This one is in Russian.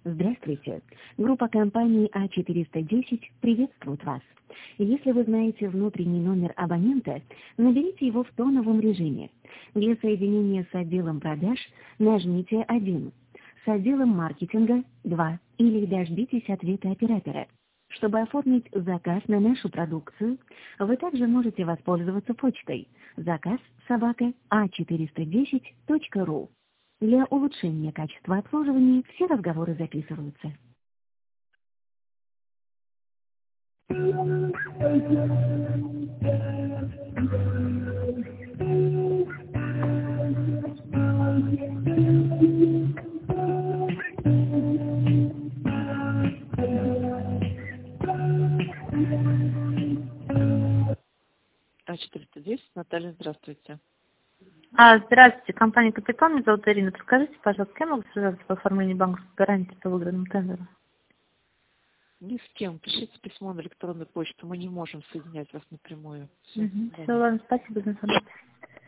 Здравствуйте. Группа компании А410 приветствует вас. Если вы знаете внутренний номер абонента, наберите его в тоновом режиме. Для соединения с отделом продаж нажмите 1, с отделом маркетинга 2 или дождитесь ответа оператора. Чтобы оформить заказ на нашу продукцию, вы также можете воспользоваться почтой заказ@a410.ru. Для улучшения качества обслуживания все разговоры записываются. А410, Наталья, здравствуйте. Здравствуйте, компания «Капитан», меня зовут Ирина. Подскажите, пожалуйста, кем я могу связаться по оформлению банковской гарантии по выигранному тендеру? Ни с кем. Пишите письмо на электронную почту. Мы не можем соединять вас напрямую. Все, ладно, спасибо за информацию.